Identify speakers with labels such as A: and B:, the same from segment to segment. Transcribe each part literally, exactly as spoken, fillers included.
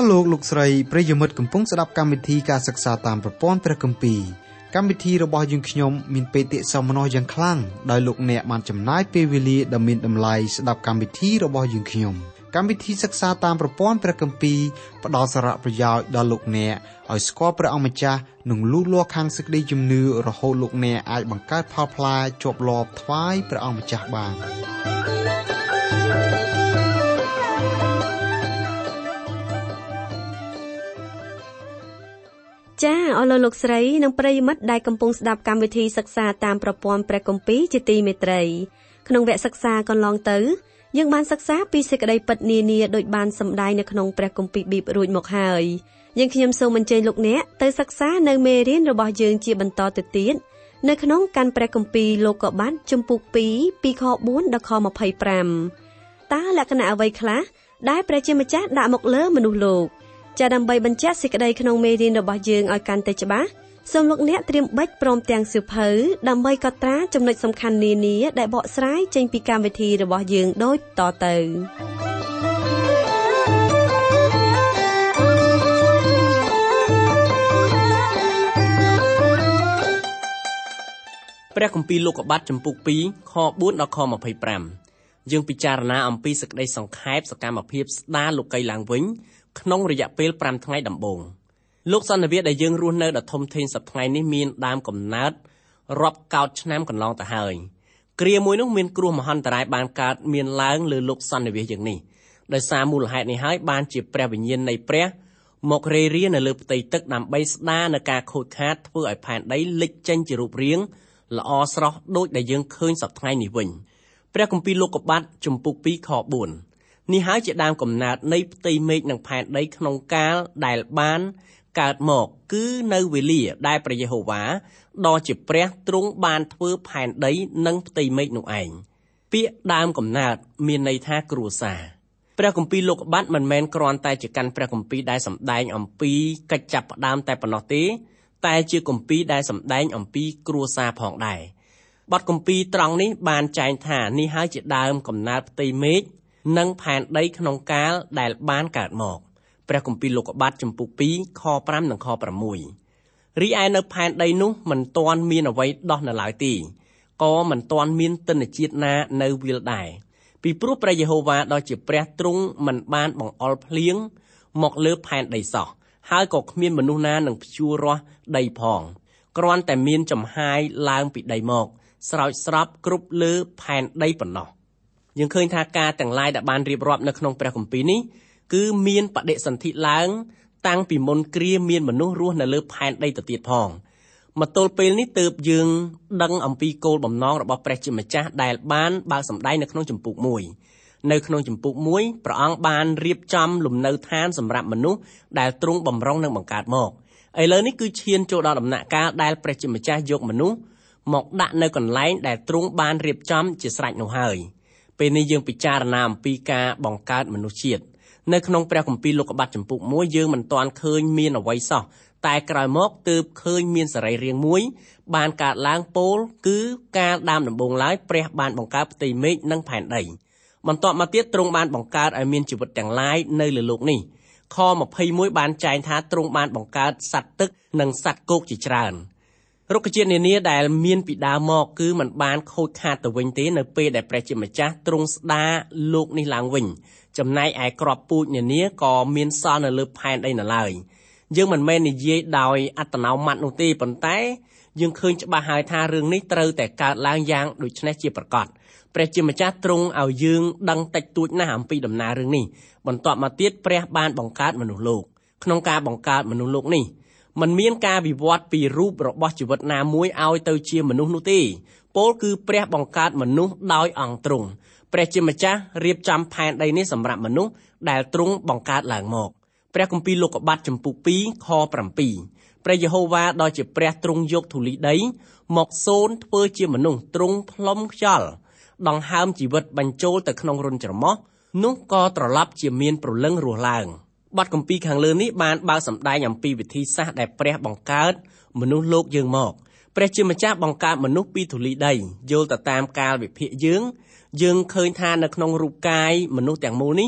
A: លោកលោកស្រីប្រិយមិត្តកំពុងស្ដាប់កម្មវិធីការសិក្សាតាមប្រព័ន្ធព្រះគម្ពីរកម្មវិធីរបស់យើងខ្ញុំមានបេតិសោមនស្សយ៉ាងខ្លាំងដោយលោកអ្នកបានចំណាយពេលវេលាដ៏មានតម្លៃស្ដាប់កម្មវិធីរបស់យើងខ្ញុំកម្មវិធីសិក្សាតាមប្រព័ន្ធព្រះគម្ពីរផ្ដល់សារៈប្រយោជន៍ដល់លោកអ្នកឲ្យស្គាល់ព្រះអង្គម្ចាស់និងលូតលាស់ខាងសេចក្តីជំនឿរហូតលោកអ្នកអាចបង្កើតផលផ្លែជាប់លាប់ថ្វាយព្រះអង្គម្ចាស់បាន
B: ចាអរលោកស្រីនិងប្រិយមិត្តដែលកំពុងស្ដាប់កម្មវិធីសិក្សាតាមប្រព័ន្ធព្រះគម្ពីរជាទីមេត្រីក្នុងវគ្គសិក្សាកន្លងទៅយើងបានសិក្សាពីសេចក្តីពិតនានាដោយបានសម្ដែងនៅក្នុងព្រះគម្ពីរប៊ីបរួចមកហើយយើងខ្ញុំសូមអញ្ជើញលោកអ្នកទៅសិក្សានៅមេរៀនរបស់យើងជាបន្តទៅទៀតនៅក្នុងកាន់ព្រះគម្ពីរលោកុបាតជំពូកពីរពីខបួនដល់ខម្ភៃប្រាំតើលក្ខណៈអ្វីខ្លះដែលព្រះជាម្ចាស់ដាក់មកលើមនុស្សលោកចាដើម្បីបញ្ជាក់សេចក្តីក្នុងមេរៀនរបស់យើងឲ្យកាន់តែច្បាស់សូមលោកអ្នកត្រៀមប៊ិចព្រមទាំងសៀវភៅដើម្បីកត់ត្រាចំណុចសំខាន់នានាដែលបកស្រាយចេញពីកម្មវិធីរបស់យើងដូចតទៅ
C: ព្រះគម្ពីរលោកុបាតជំពូកពីរខបួនដល់ខម្ភៃប្រាំយើងពិចារណាអំពីសេចក្តីសង្ខេបសកម្មភាពស្ដារលោកីឡើងវិញក្នុងរយៈពេលប្រាំថ្ងៃដំបូងលោកសន្និវាសដែលយើងរស់នៅដ៏ធំធេងសប្តាហ៍ថ្ងៃនេះមានដើមកំណើតរាប់កោតឆ្នាំកន្លងទៅហើយគ្រាមួយនោះមានគ្រោះមហន្តរាយបានកើតមានឡើងលើលោកសន្និវាសយ៉ាងនេះដោយសារមូលហេតុនេះហើយបានជាព្រះវិញ្ញាណនៃព្រះមករេរានៅលើផ្ទៃទឹកដើម្បីស្ដារនៅការខូចខាតធ្វើឲ្យផែនដីលេចចេញជារូបរាងល្អស្រស់ដូចដែលយើងឃើញសប្តាហ៍ថ្ងៃនេះវិញព្រះគម្ពីរលោកុបាតជំពូកពីរខបួននេះហើយជាដើមកំណើតនៃផ្ទៃមេឃនិងផែនដីក្នុងកាលដែលបានកើតមកគឺនៅវេលាដែលព្រះយេហូវ៉ាដ៏ជាព្រះទ្រង់បានធ្វើផែនដីនិងផ្ទៃមេឃនោះឯងពាក្យដើមកំណើតមានន័យថាគ្រួសារព្រះគម្ពីរលោកុបាតមិនមែនគ្រាន់តែជាកាន់ព្រះគម្ពីរដែលសម្ដែងអំពីកិច្ចចាប់ផ្ដើមតែប៉ុណ្ណោះទេតែជាគម្ពីរដែលសម្ដែងអំពីគ្រួសារផងដែរបទគម្ពីរត្រង់នេះបានចែងថានេះហើយជាដើមកំណើតផ្ទៃមេឃនិងផែនដីក្នុងកាលដែលបានកើតមកព្រះគម្ពីរលោកុបាតជំពូកពីរខប្រាំនិងខប្រាំមួយរីឯនៅផែនដីនោះមិនទាន់មានអ្វីដោះនៅឡើយទេក៏មិនទាន់មានទិន្នជាតិណានៅវាលដែរពីព្រោះព្រះយេហូវ៉ាដ៏ជាព្រះទ្រង់មិនបានបង្អុរភ្លៀងមកលើផែនដីសោះហើយក៏គ្មានមនុស្សណានឹងភ្ជួររាស់ដីផងគ្រាន់តែមានចំហាយឡើងពីដីមកស្រោចស្រពគ្រប់លើផែនដីប៉ុណ្ណោះយើងឃើញថាការទាំងឡាយដែលបានរៀបរាប់នៅក្នុងព្រះគម្ពីរនេះគឺមានបដិសន្ធិឡើងតាំងពីមុនគ្រាមានមនុស្សរស់នៅលើផែនដីទៅទៀតផងមកទល់ពេលនេះទើបយើងដឹងអំពីគោលបំណងរបស់ព្រះជាម្ចាស់ដែលបានបើកសម្ដែងនៅក្នុងជំពូកមួយនៅក្នុងជំពូកមួយព្រះអង្គបានរៀបចំលំនៅឋានសម្រាប់មនុស្សដែលទ្រង់បំរុងនឹងបង្កើតមកឥឡូវនេះគឺឈានចូលដល់ដំណាក់កាលដែលព្រះជាម្ចាស់យកមនុស្សមកដាក់នៅកន្លែងដែលទ្រង់បានរៀបចំជាស្រេចនោះហើយពេលនេះយើងពិចារណាអំពីការបង្កើតមនុស្សជាតិនៅក្នុងព្រះគម្ពីរលោកុបាតជំពូកមួយយើងមិនទាន់ឃើញមានអ្វីសោះតែក្រោយមកទើបឃើញមានសរីរាង្គមួយបានកើតឡើងពោលគឺកាលដើមដំបូងឡើយព្រះបានបង្កើតផ្ទៃមេឃនិងផែនដីបន្ទាប់មកទៀតទ្រង់បានបង្កើតឲ្យមានជីវិតទាំងឡាយនៅលើលោកនេះខម្ភៃមួយបានចែងថាទ្រង់បានបង្កើតសត្វទឹកនិងសត្វគោកជាច្រើនរុក្ខជាតិនានាដែលមានពីដើមមកគឺมันបានខូចខាតទៅវិញទេនៅពេលដែលព្រះជាម្ចាស់ទ្រង់ស្ដារលោកនេះឡើងវិញចំណែកឯគ្រាប់ពូជនានាក៏មានសល់នៅលើផែនដីនៅឡើយយើងមិនមែននិយាយដោយអត្តនោម័តនោះទេប៉ុន្តែយើងឃើញច្បាស់ហើយថារឿងនេះត្រូវតែកើតឡើងយ៉ាងដូចនេះជាប្រកបព្រះជាម្ចាស់ទ្រង់ឲ្យយើងដឹងតិចតួចណាស់អំពីដំណើររឿងនេះបន្ទាប់មកទៀតព្រះបានបង្កើតមនុស្សលោកក្នុងការបង្កើតមនុស្សលោកនេះมันមានការវិវត្តពីរូបរបស់ជីវិតណាមួយឲ្យទៅជាមនុស្សនោះទេពោលគឺព្រះបង្កើតមនុស្សដោយអង្គទ្រង់ព្រះជាម្ចាស់រៀបចំផែនដីនេះសម្រាប់មនុស្សដែលទ្រង់បង្កើតឡើងមកព្រះគម្ពីរលោកុបាតជំពូកពីរខប្រាំពីរព្រះយេហូវ៉ាដ៏ជាព្រះទ្រង់យកធូលីដីមកសូនធ្វើជាមនុស្សទ្រង់ផ្លុំខ្យល់ដង្ហើមជីវិតបញ្ចូលទៅក្នុងរន្ធច្រមុះនោះក៏ត្រឡប់ជាមានព្រលឹងរស់ឡើងបទគម្ពីរខាងលើនេះបានបើកសម្ដែងអំពីវិធីសាស្ត្រដែលព្រះបង្កើតមនុស្សលោកយើងមកព្រះជាម្ចាស់បង្កើតមនុស្សពីធូលីដីយល់ទៅតាមកាលវិភាគយើងយើងឃើញថានៅក្នុងរូបកាយមនុស្សទាំងមូលនេះ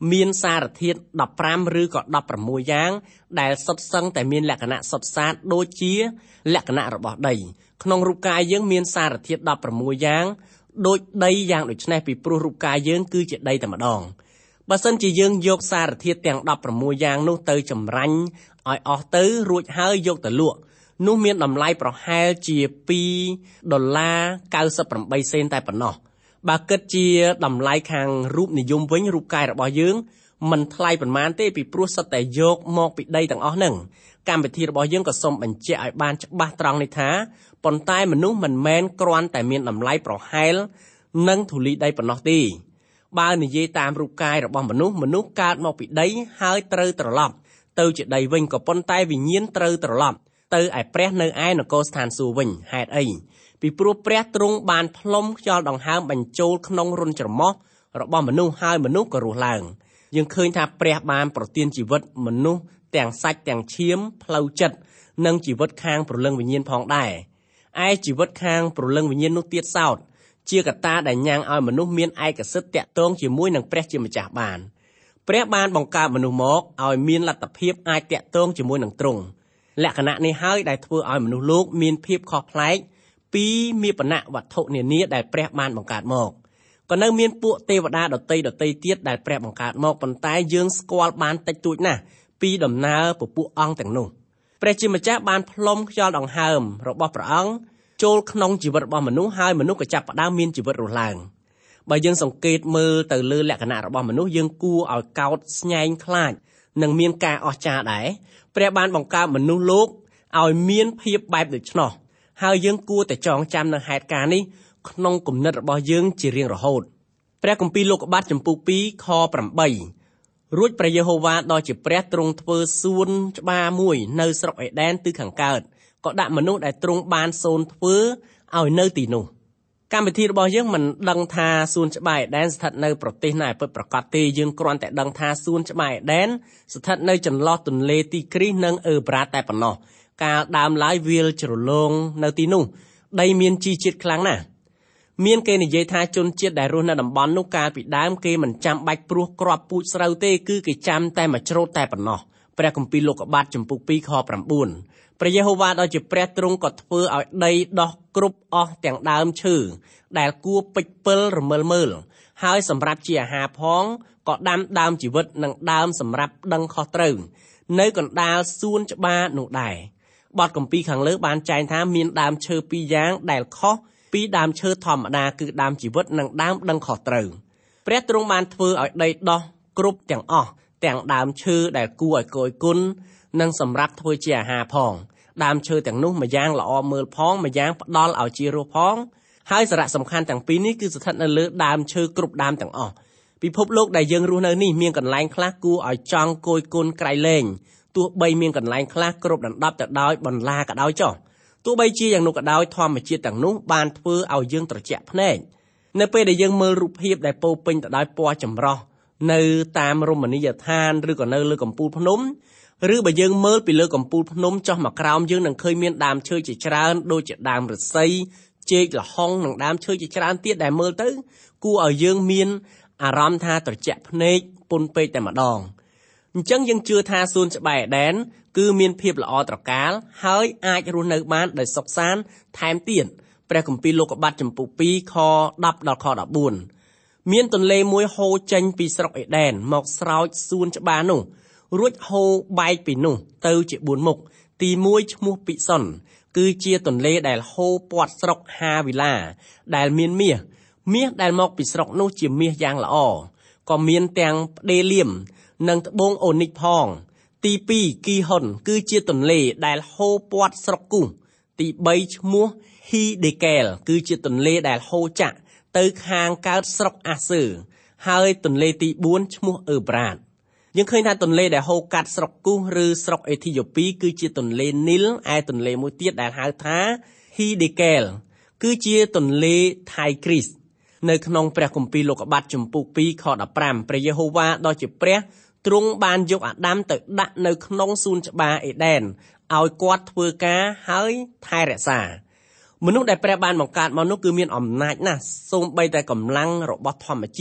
C: មានសារធាតុដប់ប្រាំឬក៏ដប់ប្រាំមួយយ៉ាងដែលសុទ្ធសឹងតែមានលក្ខណៈសុទ្ធសាធដូចជាលក្ខណៈរបស់ដីក្នុងរូបកាយយើងមានសារធាតុដប់ប្រាំមួយយ៉ាងដូចដីយ៉ាងដូចនេះពីព្រោះរូបកាយយើងគឺជាដីតែម្ដងបើសិនជាយើងយកសារធាតុទាំងដប់ប្រាំមួយយ៉ាងនោះទៅចម្រាញ់ឲ្យអស់ទៅរួចហើយយកទៅលក់នោះមានតម្លៃប្រហែលជាពីរដុល្លារកៅសិបប្រាំបីសេនតែប៉ុណ្ណោះបើគិតជាតម្លៃខាងរូបនិយមវិញរូបកាយរបស់យើងមិនថ្លៃប៉ុន្មានទេពីព្រោះសុទ្ធតែយកមកពីដីទាំងអស់ហ្នឹងកម្មវិធីរបស់យើងក៏សូមបញ្ជាក់ឲ្យបានច្បាស់ត្រង់នេះថាប៉ុន្តែមនុស្សមិនមែនគ្រាន់តែមានតម្លៃប្រហែលនឹងធូលីដីប៉ុណ្ណោះទេបើនិយាយតាមរូបកាយរបស់មនុស្សមនុស្សកើតមកពីដីហើយត្រូវត្រឡប់ទៅជាដីវិញក៏ប៉ុន្តែវិញ្ញាណត្រូវត្រឡប់ទៅឯព្រះនៅឯនគរស្ថានសួគ៌វិញហេតុអីពីព្រោះព្រះទ្រង់បានផ្លុំខ្យល់ដង្ហើមបញ្ចូលក្នុងរន្ធច្រមុះរបស់មនុស្សហើយមនុស្សក៏រស់ឡើងយើងឃើញថាព្រះបានប្រទានជីវិតមនុស្សទាំងសាច់ទាំងឈាមផ្លូវចិត្តនិងជីវិតខាងព្រលឹងវិញ្ញាណផងដែរឯជីវិតខាងព្រលឹងវិញ្ញាណនោះទៀតសោតជាកត្តាដែលញ៉ាំងឲ្យមនុស្សមានឯកសិទ្ធិតាក់ទងជាមួយនឹងព្រះជាម្ចាស់បានព្រះបានបង្កើតមនុស្សមកឲ្យមានលទ្ធភាពអាចតាក់ទងជាមួយនឹងទ្រង់លក្ខណៈនេះហើយដែលធ្វើឲ្យមនុស្សលោកមានភាពខុសប្លែកពីមាបនៈវត្ថុនានាដែលព្រះបានបង្កើតមកក៏នៅមានពួកទេវតាដតីដតីទៀតដែលព្រះបង្កើតមកប៉ុន្តែយើងស្គាល់បានតិចតួចណាស់ពីដំណើរពពួកអង្គទាំងនោះព្រះជាម្ចាស់បានផ្លុំខ្យល់ដង្ហើមរបស់ព្រះអង្គចូលក្នុងជីវិតរបស់មនុស្សហើយមនុស្សក៏ចាប់ផ្ដើមមានជីវិតរស់ឡើងបើយើងសង្កេតមើលទៅលើលក្ខណៈរបស់មនុស្សយើងគួរឲ្យកោតស្ញែងខ្លាចនិងមានការអស្ចារ្យដែរព្រះបានបង្កើតមនុស្សលោកឲ្យមានភាពបែបដូច្នោះហើយយើងគួរតែចងចាំនៅហេតុការណ៍នេះក្នុងគំនិតរបស់យើងជារៀងរហូតព្រះគម្ពីរលោកុបាទចំពុកពីរខប្រាំបីរួចព្រះយេហូវ៉ាដ៏ជាព្រះទ្រង់ធ្វើសួនច្បារមួយនៅស្រុកអេដែនទិសខាងកើតក៏ដាក់មនុស្សដែលទ្រង់បានសូនធ្វើឲ្យនៅទីនោះកម្មវិធីរបស់យើងមិនដឹងថាសួនច្បារអេដែនស្ថិតនៅប្រទេសណាពិតប្រាកដទេយើងគ្រាន់តែដឹងថាសួនច្បារអេដែនស្ថិតនៅចន្លោះទន្លេទីគ្រីសនិងអឺប្រាតតែប៉ុណ្ណោះកាលដើមឡើយវាលជ្រលងនៅទីនោះដីមានជីជាតិខ្លាំងណាស់មានគេនិយាយថាជនជាតិដែលរស់នៅតំបន់នោះកាលពីដើមគេមិនចាំបាច់ព្រោះគ្រាប់ពូជស្រូវទេគឺគេចាំតែមួយច្រូតតែប៉ុណ្ណោះព្រះគម្ពីរលោកុបាទចំពុកពីរខប្រាំបួនព្រះយេហូវ៉ាដ៏ជាព្រះទ្រង់ក៏ធ្វើឲ្យដីដុះគ្រប់អស់ទាំងដើមឈើដែលគួរពេចពិលរមិលមើលហើយសម្រាប់ជាអាហារផងក៏ដាំដើមជីវិតនិងដើមសម្រាប់ដឹងខុសត្រូវនៅកណ្ដាលសួនច្បារនោះដែរបទគម្ពីរខាងលើបានចែងថាមានដើមឈើពីរយ៉ាងដែលខុសពីដើមឈើធម្មតាគឺដើមជីវិតនិងដើមដឹងខុសត្រូវព្រះទ្រង់បានធ្វើឲ្យដីដុះគ្រប់ទាំងអស់ទាំងដើមឈើដែលគួរឲ្យគយគន់និងសម្រាប់ធ្វើជាអាហារផងដើមឈើទាំងនោះម្យ៉ាងល្អមើលផងម្យ៉ាងផ្ដល់ឲ្យជារសផងហើយសារៈសំខាន់ទាំងពីរនេះគឺស្ថិតនៅលើដើមឈើគ្រប់ដើមទាំងអស់ពិភពលោកដែលយើងរស់នៅនេះមានកន្លែងខ្លះគួរឲ្យចង់គយគន់ក្រៃលែងទោះបីមានកន្លែងខ្លះគ្រប់ដណ្ដប់ទៅដោយបន្លាក៏ដោយចុះទោះបីជាយ៉ាងនោះក៏ដោយធម្មជាតិទាំងនោះបានធ្វើឲ្យយើងត្រជាក់ភ្នែកនៅពេលដែលយើងមើលរូបភាពដែលពោរពេញទៅដោយពណ៌ចម្រុះនៅតាមរមណីយដ្ឋានឬក៏នៅលើកំពូលភ្នំឬបើយើងមើលពីលើកំពូលភ្នំចុះមកក្រោមយើងនឹងឃើញមានដើមឈើជាច្រើនដូចជាដើមឫស្សីចេកល្ហុងនិងដើមឈើជាច្រើនទៀតដែលមើលទៅគួរឲ្យយើងមានអារម្មណ៍ថាត្រជាក់ភ្នែកពន់ពេកតែម្ដងអញ្ចឹងយើងជឿថាសួនច្បារអេដែនគឺមានភាពល្អត្រកាលហើយអាចរស់នៅបានដោយសុខសាន្តថែមទៀតព្រះគម្ពីរលោកុបាទចំពុកពីរខដប់ដល់ខដប់បួនមានទន្លេមួយហូរចេញពីស្រុកអេដែនមកស្រោចសួនច្បារនោះរួចហូរបែកពីនោះទៅជាបួនមុខទីមួយឈ្មោះពិសុនគឺជាទន្លេដែលហូរព័ទ្ធស្រុកហាវីឡាដែលមានមាសមាសដែលមកពីស្រុកនោះជាមាសយ៉ាងល្អក៏មានទាំងផ្ដេលៀមនិងត្បូងអូនីកផងទីពីរគីហុនគឺជាទន្លេដែលហូរព័ទ្ធស្រុកគូសទីបីឈ្មោះហ៊ីដេកែលគឺជាទន្លេដែលហូរចាក់ទៅខាងកើតស្រុកអាសឺហើយទន្លេទីបួនឈ្មោះអឺប្រាតយើងឃើញថាទន្លេដែលហូរកាត់ស្រុកគូសឬស្រុកអេធីយ៉ូពីគឺជាទន្លេនីលឯទន្លេមួយទៀតដែលហៅថាហ៊ីដេកែលគឺជាទន្លេថៃគ្រីសនៅក្នុងព្រះគម្ពីរលោកុបាទចំពុកពីរខដប់ប្រាំព្រះយេហូវ៉ាដ៏ជាព្រះទ្រង់បានយកអាដាមទៅដាក់នៅក្នុងសួនច្បារអេដែនឲ្យគាត់ធ្វើការហើយថែរក្សាមនុស្សដែលព្រះបានបង្កើតមកនោះគឺមានអំណាចណាស់សូម្បីតែកម្លាំងរបស់ធម្មជាតិ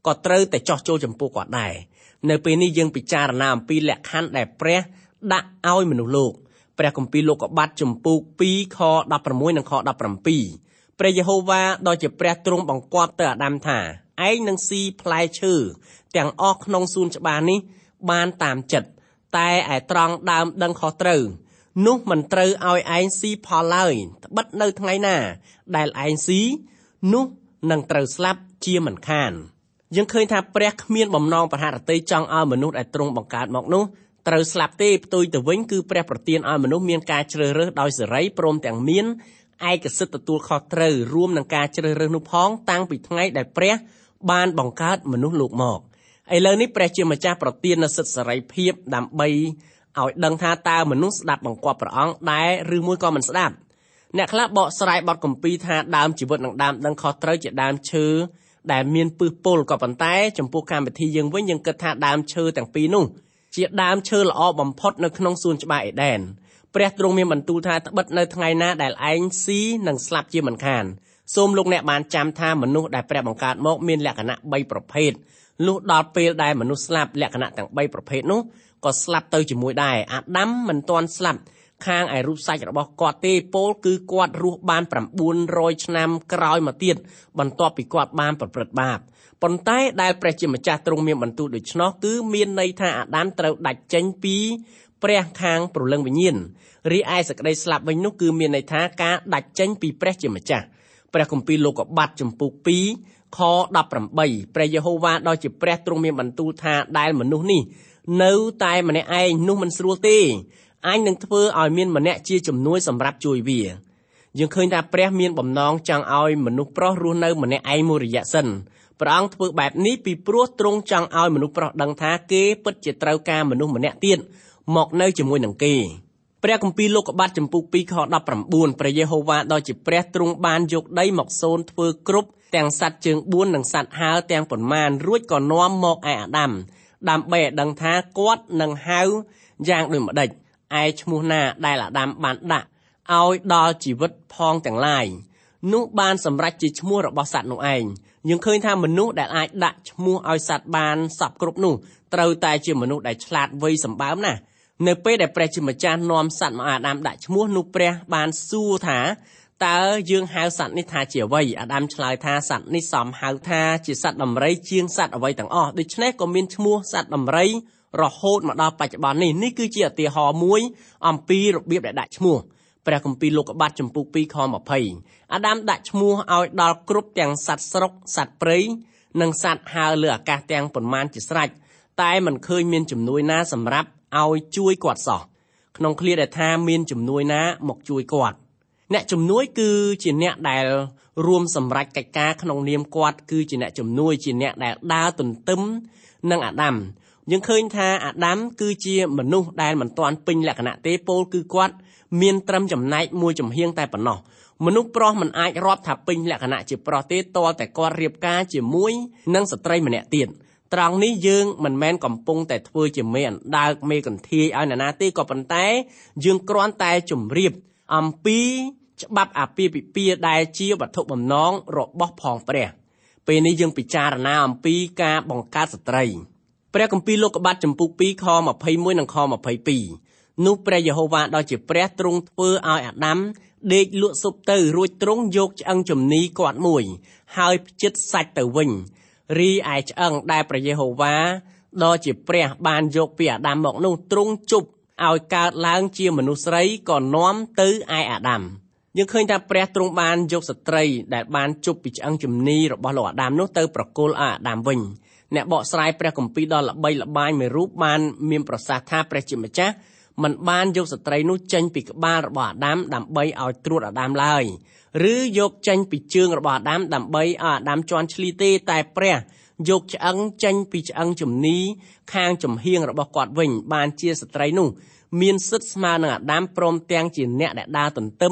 C: ក៏ត្រូវតែចោះចូលចំពោះគាត់ដែរនៅពេលនេះយើងពិចារណាអំពីលក្ខខណ្ឌដែលព្រះដាក់ឲ្យមនុស្សលោកព្រះគម្ពីរលោកុបាទជំពូកពីរខដប់ប្រាំមួយនិងខដប់ប្រាំពីរព្រះយេហូវ៉ាដ៏ជាព្រះទ្រង់បង្គាប់ទៅអាដាមថាឯងនឹងស៊ីផ្លែឈើទាំងអស់ក្នុងសួនច្បារនេះបានតាមចិត្តតែឯត្រង់ដើមដឹងខុសត្រូវនោះមិនត្រូវឲ្យឯងស៊ីផលឡើយត្បិតនៅថ្ងៃណាដែលឯងស៊ីនោះនឹងត្រូវស្លាប់ជាមិនខានយើងឃើញថាព្រះគ្មានបំណងប្រហារតីចង់ឲ្យមនុស្សដែលទ្រង់បង្កើតមកនោះត្រូវស្លាប់ទេផ្ទុយទៅវិញគឺព្រះប្រទានឲ្យមនុស្សមានការជ្រើសរើសដោយសេរីព្រមទាំងមានឯកសិទ្ធិទទួលខុសត្រូវរួមនឹងការជ្រើសរើសនោះផងតាំងពីថ្ងៃដែលព្រះបានបង្កើតមនុស្សលោកមកឥឡូវនេះព្រះជាម្ចាស់ប្រទាននូវសិទ្ធិសេរីភាពដើម្បីឲ្យដឹងថាតើមនុស្សស្ដាប់បង្គាប់ព្រះអង្គដែរឬមួយក៏មិនស្ដាប់អ្នកខ្លះបកស្រាយបទគម្ពីរថាដើមជីវិតនិងដើមដឹងខុសត្រូវជាដើមឈើដែលមានពឹសពុលក៏ប៉ុន្តែចំពោះកម្មវិធីយើងវិញយើងគិតថាដើមឈើទាំងពីរនោះជាដើមឈើល្អបំផុតនៅក្នុងសួនច្បារអេដែនព្រះទ្រង់មានបន្ទូលថាត្បិតនៅថ្ងៃណាដែលឯងស៊ីនឹងស្លាប់ជាមិនខានសូមលោកអ្នកបានចាំថាមនុស្សដែលព្រះបង្កើតមកមានលក្ខណៈបីប្រភេទលុះដល់ពេលដែលមនុស្សស្លាប់លក្ខណៈទាំងបីប្រភេទនោះក៏ស្លាប់ទៅជាមួយដែរអាដាមមិនទាន់ស្លាប់ខាងឯរូបសាច់របស់គាត់ទេពោលគឺគាត់រស់បានប្រាំបួនរយឆ្នាំក្រោយមកទៀតបន្ទាប់ពីគាត់បានប្រព្រឹត្តបាបប៉ុន្តែដែលព្រះជាម្ចាស់ទ្រង់មានបន្ទូលដូច្នោះគឺមានន័យថាអាដាមត្រូវដាច់ចេញពីព្រះខាងព្រលឹងវិញ្ញាណរីឯសេចក្តីស្លាប់វិញនោះគឺមានន័យថាការដាច់ចេញពីព្រះជាម្ចាស់ព្រះគម្ពីរលោកុបាទជំពូកពីរខដប់ប្រាំបីព្រះយេហូវ៉ាដ៏ជាព្រះទ្រង់មានបន្ទូលថាដែលមនុស្សនេះនៅតែម្នាក់ឯងនោះមិនស្រួលទេអញនឹងធ្វើឲ្យមានម្នាក់ជាជំនួយសម្រាប់ជួយវាយើងឃើញថាព្រះមានបំណងចង់ឲ្យមនុស្សប្រុសរស់នៅម្នាក់ឯងមួយរយៈសិនព្រះអង្គធ្វើបែបនេះពីព្រោះទ្រង់ចង់ឲ្យមនុស្សប្រុសដឹងថាគេពិតជាត្រូវការមនុស្សម្នាក់ទៀតមកនៅជាមួយនឹងគេព្រះគម្ពីរលោកុបាទជំពូកពីរខដប់ប្រាំបួនព្រះយេហូវ៉ាដ៏ជាព្រះទ្រង់បានយកដីមកសូនធ្វើគ្រប់ទាំងសត្វជើងបួននិងសត្វហើរទាំងប៉ុន្មានរួចក៏នាំមកឯអាដាមដើម្បីឲ្យដឹងថាគាត់នឹងហៅយ៉ាងដូចម្ដេចឯឈ្មោះណាដែលអាដាមបានដាក់ឲ្យដល់ជីវិតផងទាំងឡាយនោះបានសម្រេចជាឈ្មោះរបស់សត្វនោះឯងយើងឃើញថាមនុស្សដែលអាចដាក់ឈ្មោះឲ្យសត្វបានសពគ្រប់នោះត្រូវតែជាមនុស្សដែលឆ្លាតវៃសម្បើមណាស់នៅពេលដែលព្រះជាម្ចាស់នាំសត្វមកអាដាមដាក់ឈ្មោះនោះព្រះបានសួរថាតើយើងហៅសត្វនេះថាជាអ្វីអាដាមឆ្លើយថាសត្វនេះសមហៅថាជាសត្វដំរីជាងសត្វអ្វីទាំងអស់ដូច្នេះក៏មានឈ្មោះសត្វដំរីរហូតមកដល់បច្ចុប្បន្ននេះនេះគឺជាឧទាហរណ៍មួយអំពីរបៀបដែលដាក់ឈ្មោះព្រះគម្ពីរលោកុបាទជំពូកពីរខម្ភៃអាដាមដាក់ឈ្មោះឲ្យដល់គ្រប់ទាំងសត្វស្រុកសត្វព្រៃនិងសត្វហើរលើអាកាសទាំងប៉ុន្មានជាស្រេចតែមិនឃើញមានជំនួយណាសម្រាប់ឲ្យជួយគាត់សោះក្នុងឃ្លាដែលថាមានជំនួយណាមកជួយគាត់អ្នកជំនួយគឺជាអ្នកដែលរួមសម្រេចកិច្ចការក្នុងនាមគាត់គឺជាអ្នកជំនួយជាអ្នកដែលដើរទន្ទឹមនឹងអាដាមយើងឃើញថាអាដាមគឺជាមនុស្សដែលមិនទាន់ពេញលក្ខណៈទេពោលគឺគាត់មានត្រឹមចំណែកមួយចំហៀងតែប៉ុណ្ណោះមនុស្សប្រុសមិនអាចរាប់ថាពេញលក្ខណៈជាប្រុសទេទាល់តែគាត់រៀបការជាមួយនឹងស្ត្រីម្នាក់ទៀតត្រង់នេះយើងមិនមែនកំពុងតែធ្វើជាមេអណ្ដើកមេកន្ធាយឲ្យនរណាទេក៏ប៉ុន្តែយើងគ្រាន់តែជម្រាបអំពីច្បាប់អាពាហ៍ពិពាហ៍ដែលជាវត្ថុបំណងរបស់ផងព្រះពេលនេះយើងពិចារណាអំពីការបង្កើតស្ត្រីព្រះគម្ពីរលោកុបាទជំពូកពីរខម្ភៃមួយនិងខម្ភៃពីរនោះព្រះយេហូវ៉ាដ៏ជាព្រះទ្រង់ធ្វើឲ្យអាដាមដេកលក់ស៊ុបទៅរួចទ្រង់យកឆ្អឹងជំនីគាត់មួយហើយភ្ជិតសាច់ទៅវិញរីឯឆ្អឹងដែលព្រះយេហូវ៉ាដ៏ជាព្រះបានយកពីអាដាមមកនោះទ្រង់ជប់ឲ្យកើតឡើងជាមនុស្សស្រីក៏នាំទៅឯអាដាមយើងឃើញថាព្រះទ្រង់បានយកស្ត្រីដែលបានជប់ពីឆ្អឹងជំនីរបស់លោកអាដាមនោះទៅប្រគល់ឲ្យអាដាមវិញអ្នកបកស្រាយព្រះគម្ពីរដ៏ល្បីល្បាញមួយរូបបានមានប្រសាសន៍ថាព្រះជាម្ចាស់មិនបានយកស្ត្រីនោះចេញពីក្បាលរបស់អាដាមដើម្បីឲ្យត្រួតអាដាមឡើយឬយកចេញពីជើងរបស់អាដាមដើម្បីឲ្យអាដាមជន់ឈ្លីទេតែព្រះយកឆ្អឹងចេញពីឆ្អឹងជំនីខាងចំហៀងរបស់គាត់វិញបានជាស្ត្រីនោះមានសិទ្ធិស្មើនឹងអាដាមព្រមទាំងជាអ្នកដែលដើរទន្ទឹម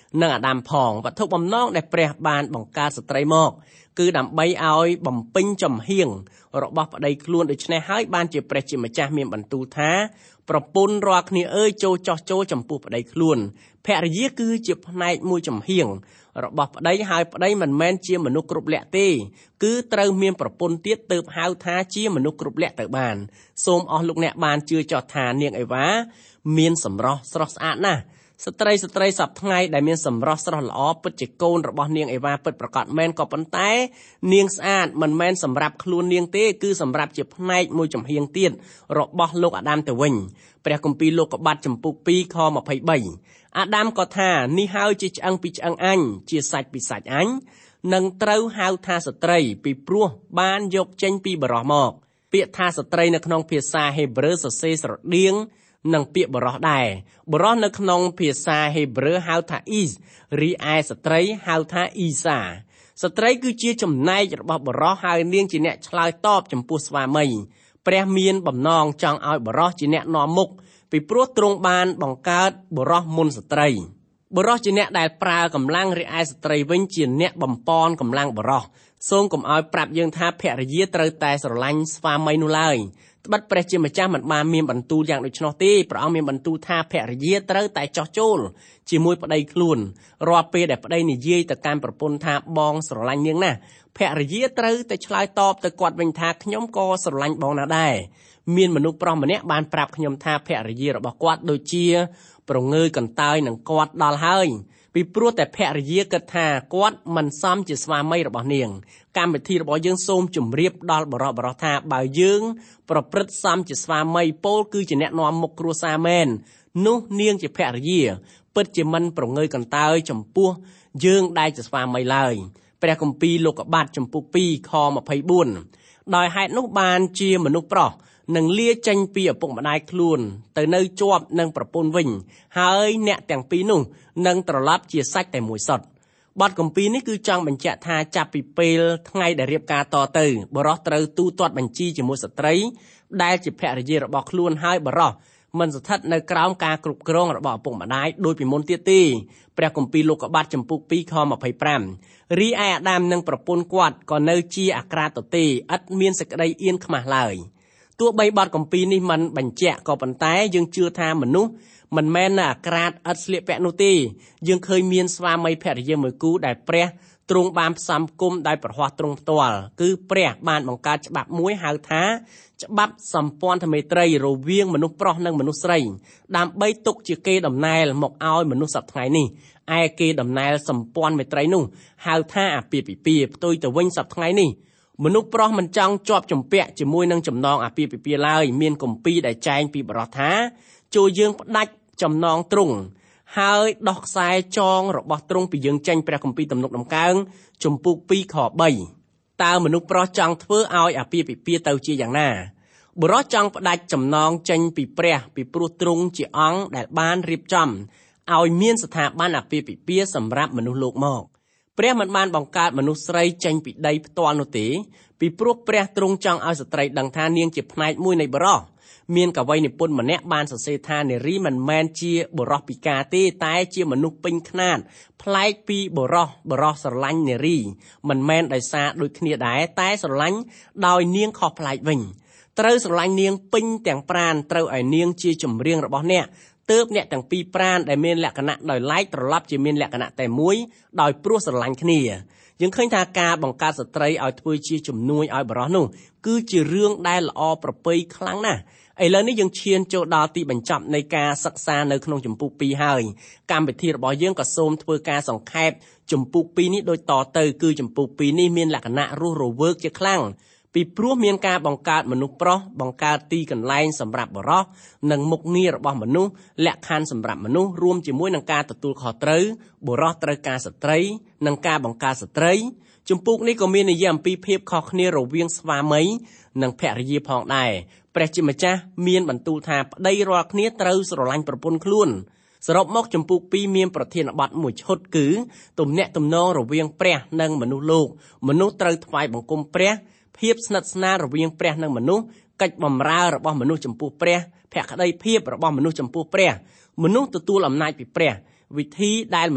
C: និងអាដាមផងវត្ថុបំណងដែលព្រះបានបង្កើតស្ត្រីមកគឺដើម្បីឲ្យបំពេញចំហៀងរបស់ប្តីខ្លួនដូច្នេះហើយបានជាព្រះជាម្ចាស់មានបន្ទូលថាប្រពន្ធរាល់គ្នាអើយចូលចោះចូលចំពោះប្តីខ្លួនភរិយាគឺជាផ្នែកមួយចំហៀងរបស់ប្តីហើយប្តីមិនមែនជាមនុស្សគ្រប់លក្ខទេគឺត្រូវមានប្រពន្ធទៀតទើបហៅថាជាមនុស្សគ្រប់លក្ខទៅបានសូមអស់លោកអ្នកបានជឿចោះថានាងអេវ៉ាមានសម្រស់ស្រស់ស្អាតណាស់ស្ត្រីស្ត្រីសពថ្ងៃដែលមានសម្រស់ស្រស់ល្អពិតជាកូនរបស់នាងអេវ៉ាពិតប្រាកដមែនក៏ប៉ុន្តែនាងស្អាតមិនមែនសម្រាប់ខ្លួននាងទេគឺសម្រាប់ជាផ្នែកមួយចំហៀងទៀតរបស់លោកអាដាមទៅវិញព្រះគម្ពីរលោកុបាទចំពុកពីរខម្ភៃបីអាដាមក៏ថានេះហើយជាឆ្អឹងពីឆ្អឹងអញជាសាច់ពីសាច់អញនឹងត្រូវហៅថាស្ត្រីពីព្រោះបានយកចេញពីបុរសមកពាក្យថាស្ត្រីនៅក្នុងភាសាហេប្រឺសរសេរស្រដៀងនឹងពាក្យបុរសដែរបុរសនៅក្នុងភាសាហេប្រឺហៅថាអ៊ីសរីឯស្ត្រីហៅថាអ៊ីសាស្ត្រីគឺជាចំណែករបស់បុរសហើយនាងជាអ្នកឆ្លើយតបចំពោះស្វាមីព្រះមានបំណងចង់ឲ្យបុរសជាអ្នកនាំមុខពីព្រោះទ្រង់បានបង្កើតបុរសមុនស្ត្រីបុរសជាអ្នកដែលប្រើកម្លាំងរីឯស្ត្រីវិញជាអ្នកបំពន់កម្លាំងបុរសសូមកុំឲ្យប្រាប់យើងថាភរិយាត្រូវតែស្រឡាញ់ស្វាមីនោះឡើយត្បិតព្រះជាម្ចាស់មិនបានមានបន្ទូលយ៉ាងដូច្នោះទេព្រះអង្គមានបន្ទូលថាភរិយាត្រូវតែចោះចូលជាមួយប្តីខ្លួនរាល់ពេលដែលប្តីនិយាយទៅកាន់ប្រពន្ធថាបងស្រឡាញ់នាងណាស់ភរិយាត្រូវតែឆ្លើយតបទៅគាត់វិញថាខ្ញុំក៏ស្រឡាញ់បងណាស់ដែរមានមនុស្សប្រុសម្នាក់បានប្រាប់ខ្ញុំថាភរិយារបស់គាត់ដូចជាប្រងើយកន្តើយនឹងគាត់ដល់ហើយពីព្រោះតែភរិយាគិតថាគាត់មិនសមជាស្វាមីរបស់នាងកម្មវិធីរបស់យើងសូមជម្រាបដល់បរិបរថាបើយើងប្រព្រឹត្តសមជាស្វាមីពោលគឺជាអ្នកនាំមុខគ្រួសារមែននោះនាងជាភរិយាពិតជាមិនប្រងើយកន្តើយចំពោះយើងដែលជាស្វាមីឡើយព្រះគម្ពីរលោកុបាទចំពុកពីរខម្ភៃបួនដោយហេតុនោះបានជាមនុស្សប្រុសនឹងលាចេញពីឪពុកម្ដាយខ្លួនទៅនៅជាប់នឹងប្រពន្ធវិញហើយអ្នកទាំងពីរនោះនឹងត្រឡប់ជាសាច់តែមួយសុទ្ធបទគម្ពីរនេះគឺចង់បញ្ជាក់ថាចាប់ពីពេលថ្ងៃដែលរៀបការតទៅបុរសត្រូវទូទាត់បញ្ជីជាមួយស្ត្រីដែលជាភរិយារបស់ខ្លួនហើយបុរសមិនស្ថិតនៅក្រោមការគ្រប់គ្រងរបស់ឪពុកម្ដាយដូចពីមុនទៀតទេព្រះគម្ពីរលោកុបាទចំពុកពីរខម្ភៃប្រាំរីឯអាដាមនិងប្រពន្ធគាត់ក៏នៅជាអាក្រាតទទេឥតមានសេចក្តីអៀនខ្មាស់ឡើយទោះបីបទគម្ពីរនេះមិនបញ្ជាក់ក៏ប៉ុន្តែយើងជឿថាមនុស្សមិនមែននៅអាក្រាតឥតស្លៀកពាក់នោះទេយើងឃើញមានស្វាមីភរិយាមួយគូដែលព្រះទ្រង់បានផ្សំគុំដោយប្រហ័សទ្រង់ផ្ទាល់គឺព្រះបានបង្កើតច្បាប់មួយហៅថាច្បាប់សម្ព័ន្ធមេត្រីរវាងមនុស្សប្រុសនិងមនុស្សស្រីដើម្បីទុកជាកេរដំណែលមកឲ្យមនុស្សសប្តាហ៍ថ្ងៃនេះឯកេរដំណែលសម្ព័ន្ធមេត្រីនោះហៅថាអាពាហ៍ពិពាហ៍ផ្ទុយទៅវិញសប្តាហ៍ថ្ងៃនេះមនុស្សប្រុសមិនចង់ជាប់ជំពាក់ជាមួយនឹងចំណងអាពាហ៍ពិពាហ៍ឡើយមានគម្ពីរដែលចែងពីបរិសុទ្ធថាចូលយើងផ្ដាច់ចំណងទ្រង់ហើយដោះខ្សែចងរបស់ទ្រង់ពីយើងចេញព្រះគម្ពីរទំនុកដំកើងជំពូកពីរខបីតើមនុស្សប្រុសចង់ធ្វើឲ្យអាពាហ៍ពិពាហ៍ទៅជាយ៉ាងណាបុរសចង់ផ្ដាច់ចំណងចេញពីព្រះពីព្រោះទ្រង់ជាអង្គដែលបានរៀបចំឲ្យមានស្ថាប័នអាពាហ៍ពិពាហ៍សម្រាប់មនុស្សលោកមកព្រះមិនបានបង្កើតមនុស្សស្រីចេញពីដីផ្ទាល់នោះទេពីព្រោះព្រះទ្រង់ចង់ឲ្យស្ត្រីដឹងថានាងជាផ្នែកមួយនៃបុរសមានកវីនិពន្ធម្នាក់បានសរសេរថានារីមិនមែនជាបុរសពិការទេតែជាមនុស្សពេញខ្នាតប្លែកពីបុរសបុរសស្រឡាញ់នារីមិនមែនដោយសារដូចគ្នាដែរតែស្រឡាញ់ដោយនាងខុសប្លែកវិញត្រូវស្រឡាញ់នាងពេញទាំងប្រាណត្រូវឲ្យនាងជាចម្រៀងរបស់អ្នកទើបអ្នកទាំងពីរប្រាណដែលមានលក្ខណៈដោយឡែកត្រឡប់ជាមានលក្ខណៈតែមួយដោយព្រោះស្រឡាញ់គ្នាយើងឃើញថាការបង្កើតស្ត្រីឲ្យធ្វើជាជំនួយឲ្យបុរសនោះគឺជារឿងដែលល្អប្រពៃខ្លាំងណាស់ឥឡូវនេះយើងឈានចូលដល់ទីបញ្ចប់នៃការសិក្សានៅក្នុងជំពូកពីរហើយកម្មវិធីរបស់យើងក៏សូមធ្វើការសង្ខេបជំពូកពីរនេះដូចតទៅគឺជំពូកពីរនេះមានលក្ខណៈរស់រវើកជាខ្លាំងពីព្រោះមានការបង្កើតមនុស្សប្រុសបង្កើតទីកន្លែងសម្រាប់បុរសនិងមុខងាររបស់មនុស្សលក្ខខណ្ឌសម្រាប់មនុស្សរួមជាមួយនឹងការទទួលខុសត្រូវបុរសត្រូវការស្ត្រីនិងការបង្កើតស្ត្រីជំពូកនេះក៏មាននិយាយអំពីភាពខុសគ្នារវាងស្វាមីនិងភរិយាផងដែរព្រះជាម្ចាស់មានបន្ទូលថាប្តីរាល់គ្នាត្រូវស្រឡាញ់ប្រពន្ធខ្លួនសរុបមកជំពូកពីរមានប្រធានបទមួយឈុតគឺទំនាក់ទំនងរវាងព្រះនិងមនុស្សលោកមនុស្សត្រូវថ្វាយបង្គំព្រះភាពស្និទ្ធស្នាលរវាងព្រះនិងមនុស្សកិច្ចបម្រើរបស់មនុស្សចំពោះព្រះភក្តីភាពរបស់មនុស្សចំពោះព្រះមនុស្សទទួលអំណាចពីព្រះវិធីដែលមនុស្ស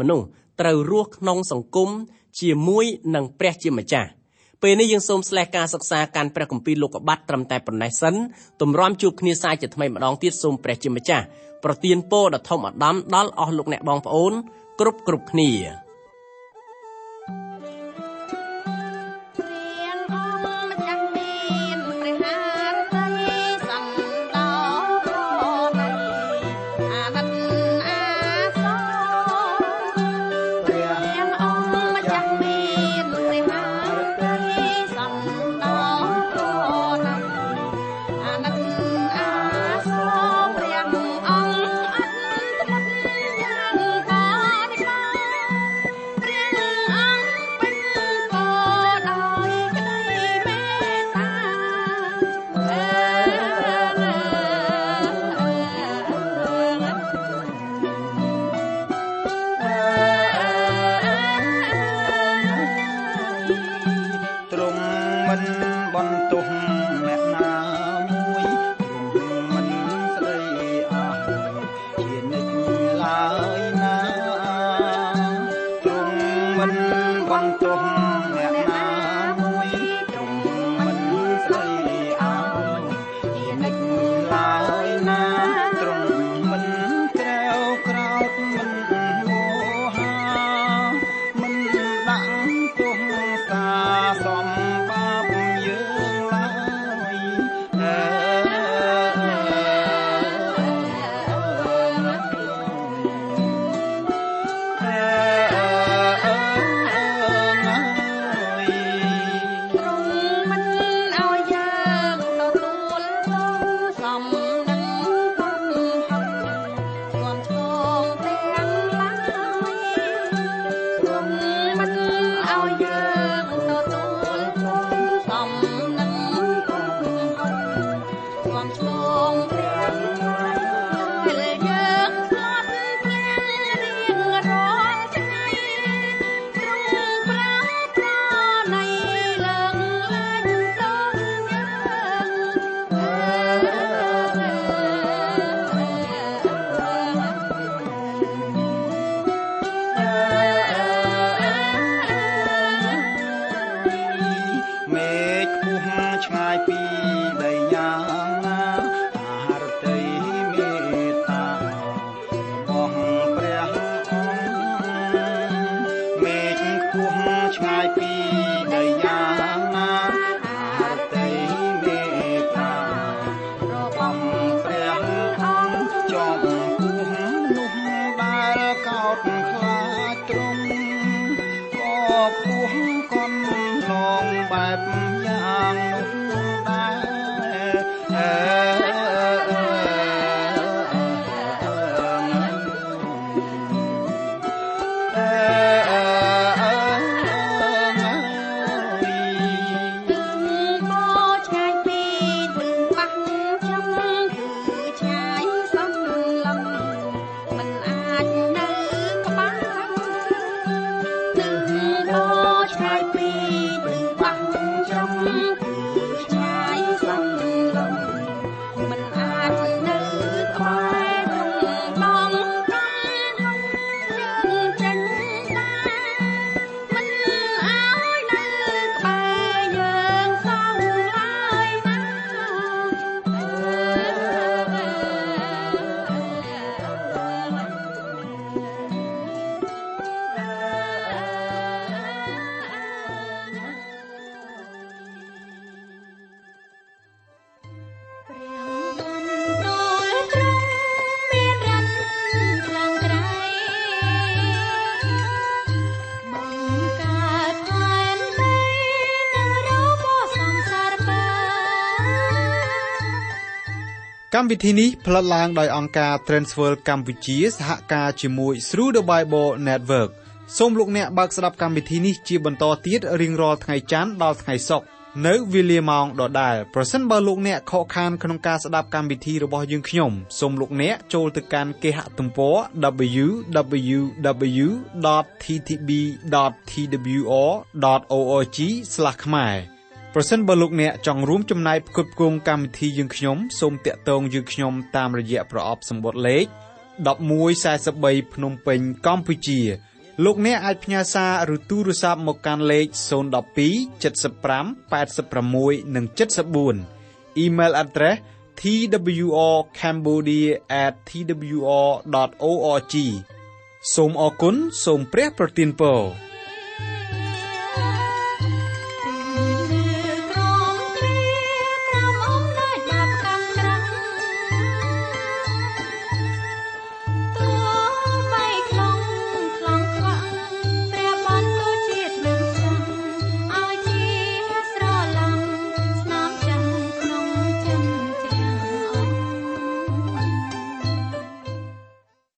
C: ត្រូវរស់ក្នុងសង្គមជាមួយនឹងព្រះជាម្ចាស់ពេលនេះយើងសូមស្លេះការសិក្សាកាន់ព្រះគម្ពីរលោកុបាទត្រឹមតែប៉ុណ្ណេះសិនទម្រាំជួបគ្នាសាជាថ្មីម្ដងទៀតសូមព្រះជាម្ចាស់ប្រទានពរដ៏ធំអដំដល់អស់លោកអ្នកបងប្អូនគ្រប់គ្រប់គ្នា
A: កម្មវិធីនេះផលិតឡើងដោយអង្គការ Transworld កម្ពុជាសហការជាមួយ Through the Bible Network សូមលោកអ្នកបើកស្ដាប់កម្មវិធីនេះជាបន្តទៀតរៀងរាល់ថ្ងៃច័ន្ទដល់ថ្ងៃសុក្រនៅវេលាម៉ោងដដែលប្រសិនបើលោកអ្នកខកខានក្នុងការស្ដាប់កម្មវិធីរបស់យើងខ្ញុំសូមលោកអ្នកចូលទៅកាន់គេហទំព័រ double-u double-u double-u ដត t t b ដត t w r ដត org ស្លាស់ ខ្មែរប្រសិនបើលោកអ្នកចង់រួមចំណែកផ្គត់ផ្គង់កម្មវិធីយើងខ្ញុំសូមតាក់ទងយើងខ្ញុំតាមរយៈប្រអប់សម្បត្តិលេខ một một bốn baភ្នំពេញកម្ពុជាលោកអ្នកអាចផ្ញើសារឬទូរស័ព្ទមកកាន់លេខศูนย์ หนึ่ง สอง เจ็ด ห้า แปด หก និង เจ็ด สี่ Email address t w r cambodia at t w r dot org សូមអរគុណសូមព្រះប្រទានពរ